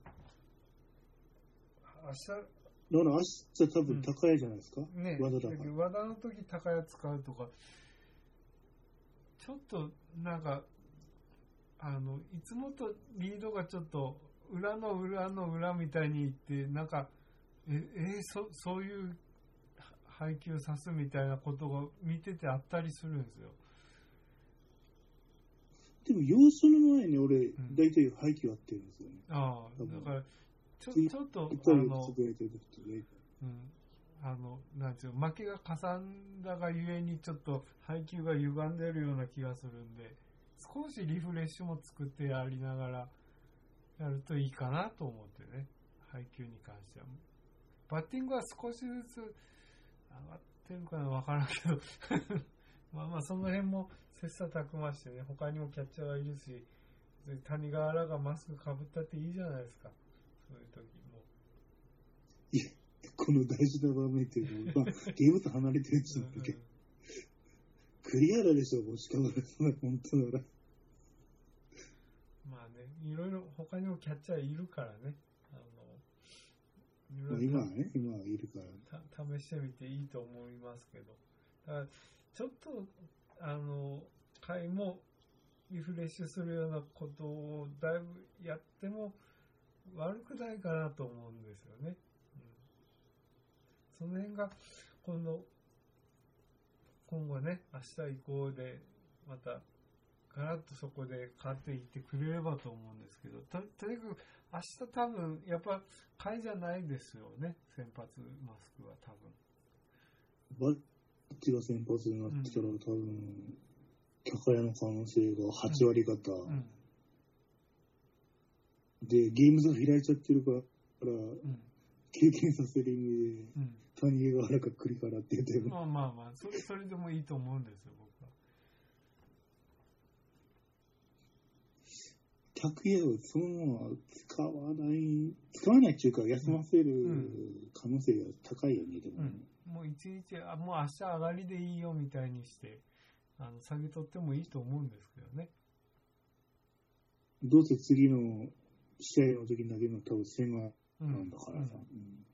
明日、 だから明日多分高谷じゃないですか、 うん、ね、 和田だから。 和田の時高谷使うとか、ちょっとなんか、あの、いつもとリードがちょっと裏の裏の裏みたいにいって、なんか、え、えそ、そういう配球さすみたいなことが見ててあったりするんですよ。 でも要所の前に俺、うん、大体配球合ってるんですよね。 ああ、だから、ちょ、ちょっと、あの、うん、あの、なんていうの、負けがかさんだがゆえにちょっと配球が歪んでるような気がするんで、少しリフレッシュも作ってやりながらやるといいかなと思ってね、配球に関しては。バッティングは少しずつ上がってるかなわからんけどまあまあその辺も切磋琢磨してね、他にもキャッチャーがいるし、谷川原がマスクかぶったっていいじゃないですか、そういう時も。 いや、この大事な場面っていうのは、まあ、ゲームと離れてるんですよ、うんうん、クリアラでしょ、もしかも本当なら。 まあね、いろいろ他にもキャッチャーいるからね。あのまあ、今はね、今はいるから。 た試してみていいと思いますけど。だからちょっと、あの、回もリフレッシュするようなことをだいぶやっても悪くないかなと思うんですよね。うん、その辺が、今度、今後ね、明日以降で、また、ガラッとそこで変わっていってくれればと思うんですけど、と、とにかく、明日多分、やっぱ、買いじゃないですよね、先発マスクは多分。 バッチが先発になってたら、うん、多分、高谷の可能性がはち割方、うんうん、で、ゲームが開いちゃってるから、うん、経験させる意味で、うん、谷川原か栗原って言ってる。 まあまあまあ、それ、それでもいいと思うんですよ、僕は。 拓也をそのまま使わない、使わないっていうか、休ませる可能性が高いよね、でもね。 うん、もう一日、あ、もう明日上がりでいいよみたいにして、あの、下げ取ってもいいと思うんですけどね。 どうせ次の試合の時に投げるの多分千賀なんだからさ。うんうん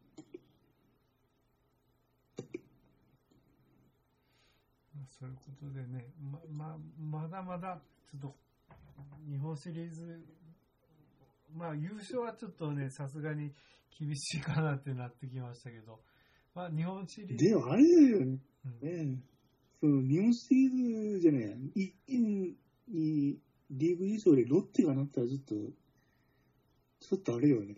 まあ、そういうことでね、ま、ま、まだまだ、ちょっと、日本シリーズ、まあ優勝はちょっとね、さすがに厳しいかなってなってきましたけど、まあ日本シリーズ。 でもあれだよね。うん、その日本シリーズじゃないや、一気にリーグ優勝でロッテがなったらちょっと、ちょっとあれよね。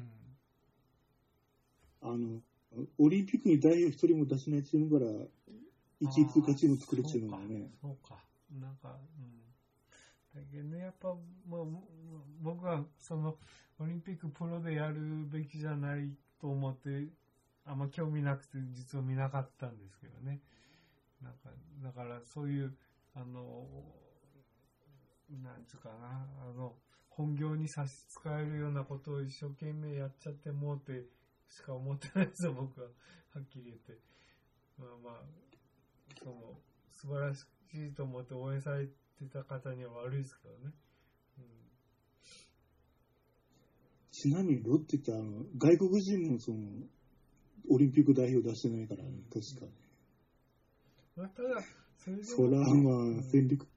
うん、あの、オリンピックに代表一人も出しないチームから、一位通過チーム作れちゃうのがね。 そうか。そうか。なんか、うん。だけどね、やっぱ、もう、僕は、その、オリンピックプロでやるべきじゃないと思って、あんま興味なくて、実は見なかったんですけどね。なんか、だからそういう、あの、なんつうかな、あの、本業に差し支えるようなことを一生懸命やっちゃってもうってしか思ってないですよ、僕は。はっきり言って。まあまあ、その、素晴らしいと思って応援されてた方には悪いですけどね。うん、 ちなみにロッテってあの、外国人もその、オリンピック代表出してないからね、確かに。 まあ、ただ、それでも。 そらまあ、戦力。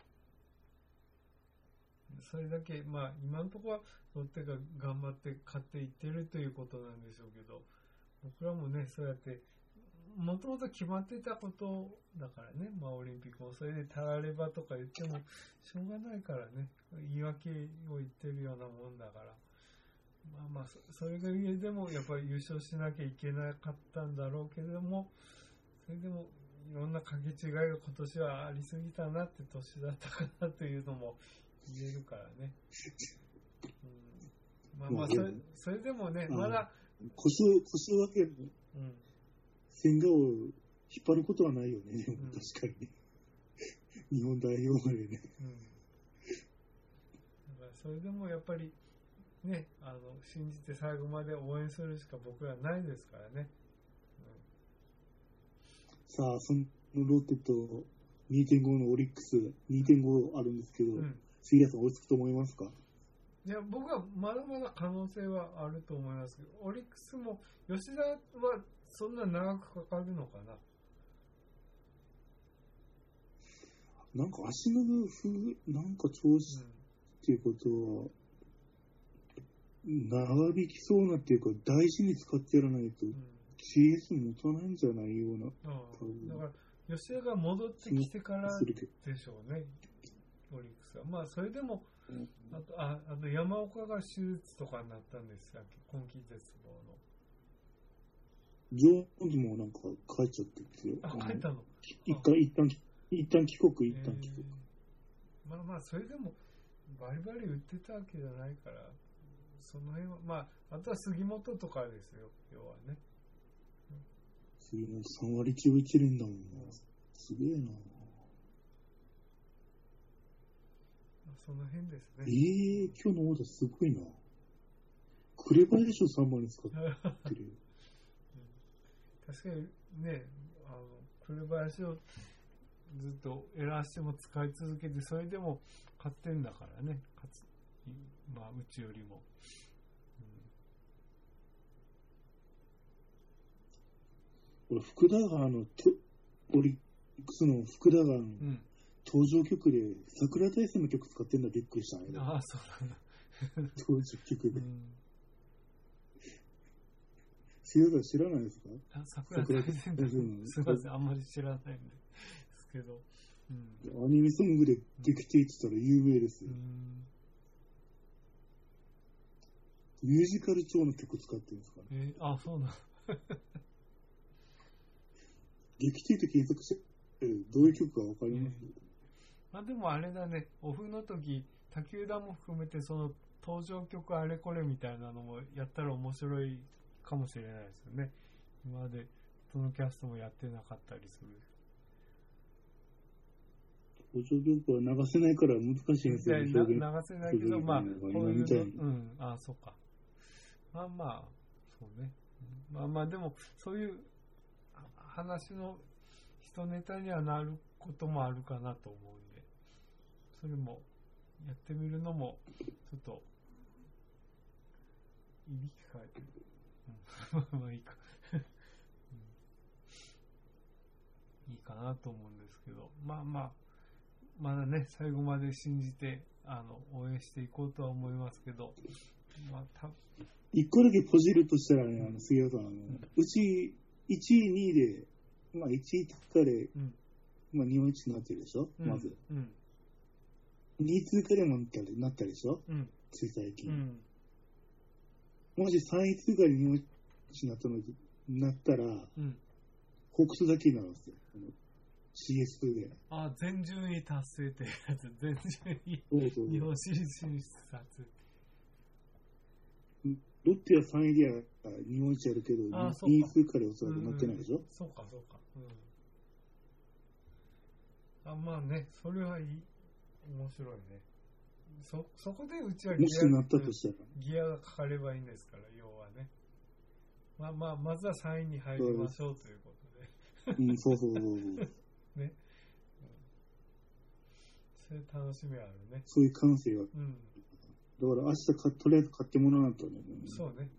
それだけ、まあ、今のところはロッテが頑張って勝っていってるということなんでしょうけど、僕らもね、そうやって、もともと決まってたことだからね、まあ、オリンピックもそれでたらればとか言ってもしょうがないからね、言い訳を言ってるようなもんだから、まあまあ、それがゆえでもやっぱり優勝しなきゃいけなかったんだろうけれども、それでもいろんな掛け違いが今年はありすぎたなって年だったかなというのも言えるからね。うん、まあまあ、それ、それでもね、まだ。 腰を、腰を分ける。うん千賀を引っ張ることはないよね、うん、確かに。日本代表までね。うん、だからそれでもやっぱり、ね、あの、信じて最後まで応援するしか僕はないですからね。うん、 さあ、そのロッテと にてんご のオリックス、にてんご あるんですけど、うん、杉谷さん追いつくと思いますか？ いや、僕はまだまだ可能性はあると思いますけど、オリックスも吉田はそんな長くかかるのかな。 なんか足の風、なんか調子っていうことは、うん、長引きそうなっていうか、大事に使ってやらないと、シーエス 持たないんじゃないような。 うん、だから、吉田が戻ってきてからでしょうね、オリックスは。まあ、それでも、うん、あと、あ、あと山岡が手術とかになったんですよ、今季絶望の。 ジョーンズもなんか帰っちゃってるんですよ。 あ、帰ったの？ 一回、一旦、一旦帰国、一旦帰国。 えー、まあまあ、それでも、バリバリ売ってたわけじゃないから、その辺は、まあ、あとは杉本とかですよ、要はね。 杉本さん割きゅういち連だもんな。すげえな。 その辺ですね。 ええー、今日のオーダーすごいな。紅林をさんばんに使ってる。 確かにね、あの紅林をずっとエラーしても使い続けて、それでも勝ってんだからね、勝つ、まあ、うちよりも。 うん、俺、福田川のオリックスの福田川の、うん登場曲で桜大戦の曲使ってんだ、びっくりしたね。 ああ、そうなんだ。 登場曲で。杉谷さん知らないですか？ 桜大戦だ。すみません、あんまり知らないんですけど。 うん、アニメソングでできていってたら有名ですよ。ミュージカル調の曲使ってるんですかね。 えー、あ、そうなんだ。 劇的って検索してどういう曲かわかります？えーまあでもあれだね、オフの時、他球団も含めてその登場曲あれこれみたいなのもやったら面白いかもしれないですよね。今までそのキャストもやってなかったりする。 登場曲は流せないから難しいんですよね。 流せないけど、まあ、こういうの、うん、あ、そうか。まあまあ、そうね。まあまあでも、そういう話の一ネタにはなることもあるかなと思うんで、それもやってみるのもちょっといびきかいてる、うん、まあいいか、うん、いいかなと思うんですけど、まあまあまだね最後まで信じてあの応援していこうとは思いますけど、まあた一個だけポジるとしたらね、あの杉谷さん、あの、うん、うちいちいにいで、まあいちい通過で、うん、まあ日本一になってるでしょ、うん、まず。うん、にい通過でもなったり、なったでしょ、うん、つい最近。うん、もしさんい通過で日本一になったのになったら、うん、ホークスだけになるんですよ。シーエス で。 あ、全順位達成ってやつ、全順位。そうそうそう、日本シリーズ進出。 ロッテはさんいでは日本一やるけど、にい通過でおそらくなってないでしょ、うんうん、 そうか、そうか。うん、あ、まあね、それはいい。面白いね。そ、そこでうちはギア、 もしなったとしたらギアがかかればいいんですから、要はね。まあまあ、まずはさんいに入りましょうということで。うん、そうそうそうそう。 ね、うん。そういう楽しみあるね。 そういう感性が。うん。だから明日か、とりあえず買ってもらわないとね。 そうね、うん。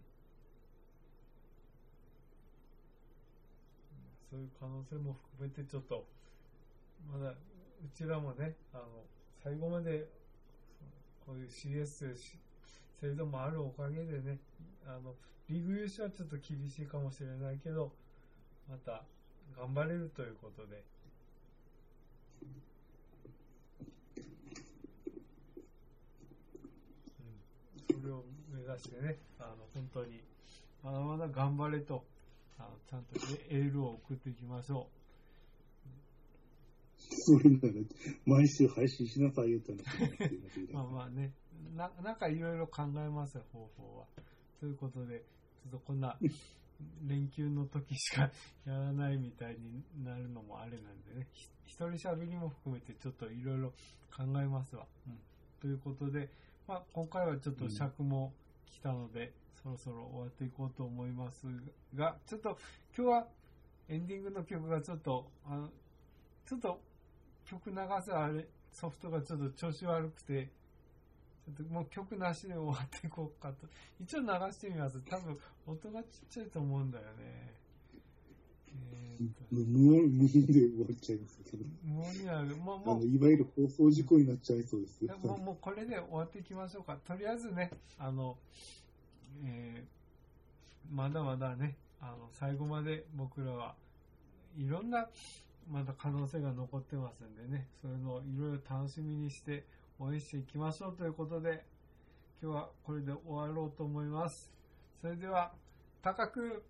そういう可能性も含めてちょっと、まだ、うちらもね、あの、最後まで、こういう シーエス 制度もあるおかげでね、あの、リーグ優勝はちょっと厳しいかもしれないけど、また頑張れるということで、うん、それを目指してね、あの、本当に、まだまだ頑張れと、あのちゃんとエールを送っていきましょう。 それなら毎週配信しなさいよって話まあまあね、な、なんかいろいろ考えますよ、方法は。ということで、ちょっとこんな連休の時しかやらないみたいになるのもあれなんでね、一人喋りも含めてちょっといろいろ考えますわ。うん。ということで、まあ今回はちょっと尺も来たので、うん、そろそろ終わっていこうと思いますが、ちょっと今日はエンディングの曲がちょっと、あの、ちょっと曲流すあれ、ソフトがちょっと調子悪くて、ちょっともう曲なしで終わっていこうかと。一応流してみます。多分音がちっちゃいと思うんだよね。えー、 無音、無音で終わっちゃいますけど。 無音になる。もう、もう。 いわゆる放送事故になっちゃいそうですよ。 もう、もうこれで終わっていきましょうか。とりあえずね、あの、えー、まだまだね、あの、最後まで僕らはいろんな、まだ可能性が残ってますんでね、そういうのをいろいろ楽しみにして応援していきましょうということで、今日はこれで終わろうと思います。それでは、高く、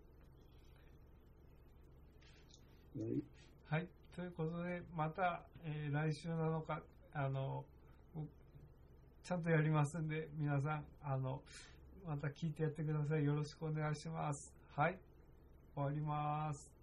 はい、 はい、ということで、また、えー、来週なのか、あの、ちゃんとやりますんで、皆さん、あの、また聞いてやってください。よろしくお願いします。はい、終わります。